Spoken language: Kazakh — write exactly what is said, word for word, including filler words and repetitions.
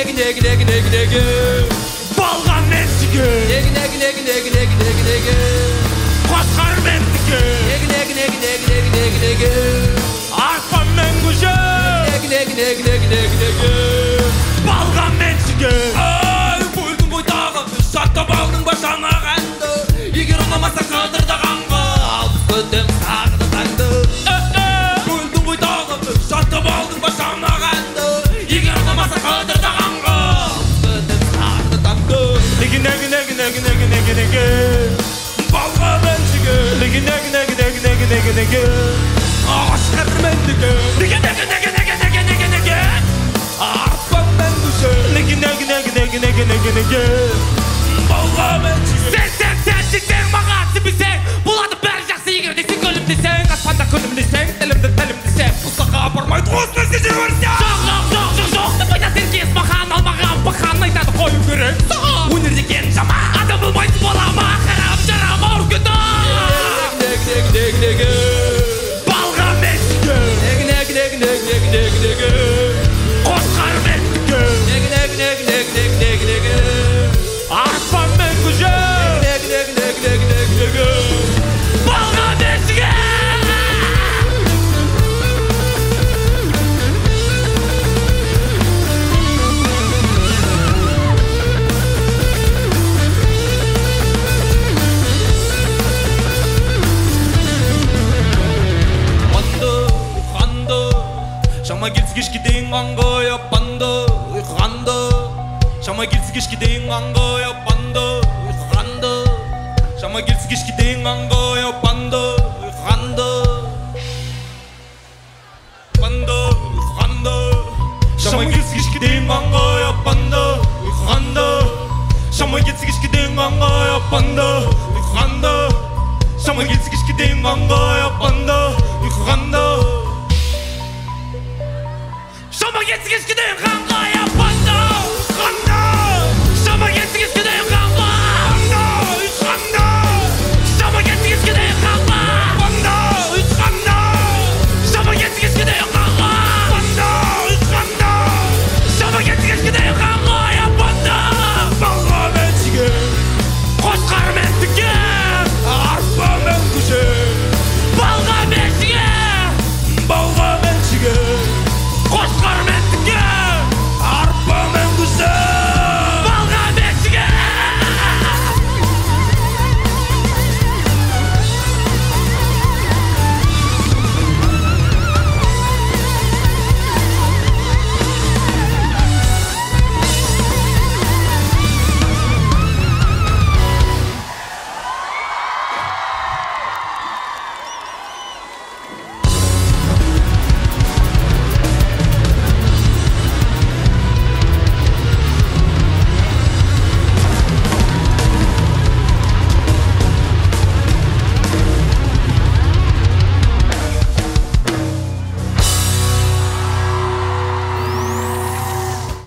неги неги неги неги неги Балған мендігі неги неги неги неги неги неги неги Қошқар мендігі неги неги неги неги неги неги неги Арпан мен көже неги неги неги неги неги неги Балған мендігі ай бөлдің бойдағы шаттап алдың ба жанағанды егер ұнамаса қыдырдағанға алып көтем сағыды таңды бөлдің бойдағы шаттап алдың ба жанағанды егер ұнамаса қыдырдағанға алып көтем сағыды таңды Неге неге неге неге неге неге неге балға мендігі Неге неге неге неге неге неге неге Қошқар мендігі Неге неге неге неге неге неге неге арпан мен көже Неге неге неге неге неге неге неге балға мендігі Сен сен сен сен маған сенбесең болады бәрі жақсы егер де сен күлім десең аспанда күнім десең тілімді тілім десең ұзаққа апармайды осы нәрсе жіберсе Жоқ жоқ жоқ жоқ жоқ деп айтады еркес маған алмаған бақан айтады қою керек саған өнер деген жаман адам болмайтын бола ма қарап жарам ауыр күні неги неги неги неги балға мендігі неги неги неги неги неги неги неги қошқар мендігі неги неги неги неги неги неги неги арпан мен көже неги неги неги неги неги неги балға мендігі Шама келсі кешке дейін қанға яппанды ұйқығанды Шама келсі кешке дейін қанға яппанды ұйқығанды Шама келсі кешке дейін қанға яппанды ұйқығанды Панды ұйқығанды Шама келсі кешке дейін қанға